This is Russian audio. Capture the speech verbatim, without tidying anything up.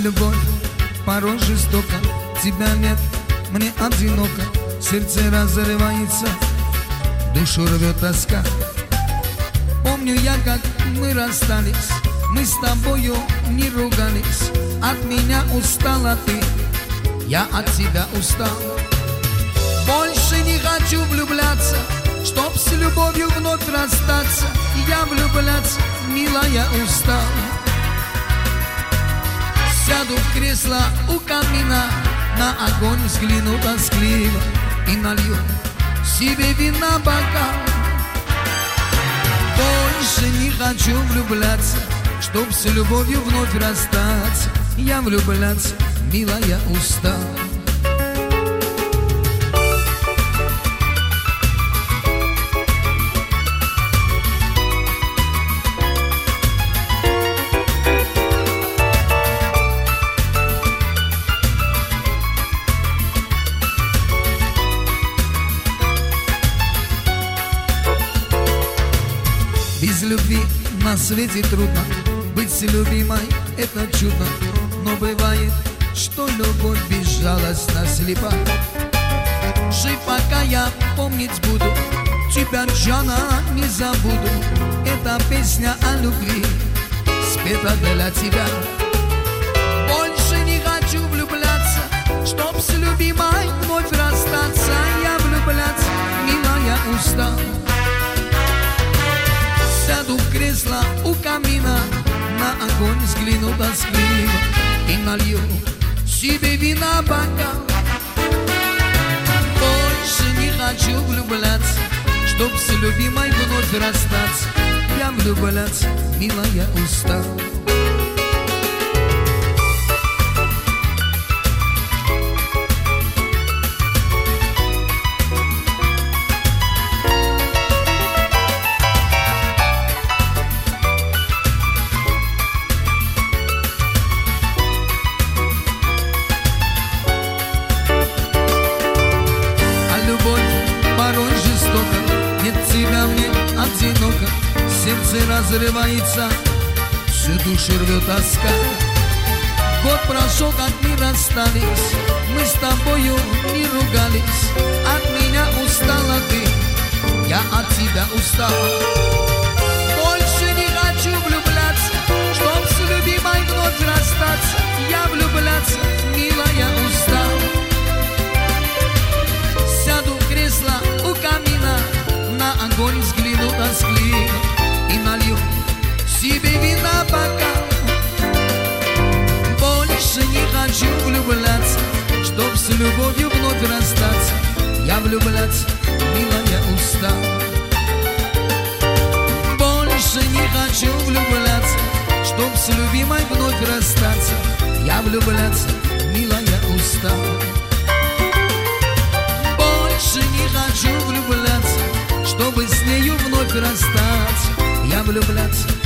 любовь порой жестока, тебя нет, мне одиноко, сердце разрывается, душу рвет тоска. Помню я, как мы расстались, мы с тобою не ругались. От меня устала ты, я от тебя устал. Больше не хочу влюбляться, чтоб с любовью вновь расстаться. Я влюбляться, милая, устал. Сяду в кресло у камина, на огонь взгляну тоскливо и налью себе вина бокал. Больше не хочу влюбляться, чтоб с любовью вновь расстаться. Я влюбляться, милая, устал. Без любви на свете трудно, быть любимой — это чудно. Но бывает, что любовь безжалостно слепа. Жив, пока я помнить буду, тебя, Джана, не забуду. Эта песня о любви спета для тебя. Больше не хочу влюбляться, чтоб с любимой вновь расстаться. Я влюбляться, милая, устал. Сяду в кресло у камина, на огонь взгляну тоскливо и налью себе вина бокал. Больше не хочу влюбляться, чтоб с любимой вновь расстаться. Я влюбляться, милая, устал. Одиноко, сердце разрывается, всю душу рвет тоска. Год прошел, как мы расстались, мы с тобою не ругались. От меня устала ты, я от тебя устал. Больше не хочу влюбляться, чтоб с любимой вновь расстаться. Я влюбляться, милая, устал. Сяду в кресло у камина, на огонь взгляну тоскливо и налью себе вина бокал. Больше не хочу влюбляться, чтоб с любовью вновь расстаться. Я влюбляться, милая, устал. Больше не хочу влюбляться, чтоб с любимой вновь расстаться. Я влюбляться, милая, устал. Больше не хочу влюбляться, чтобы с нею вновь расстаться. Я влюбляться,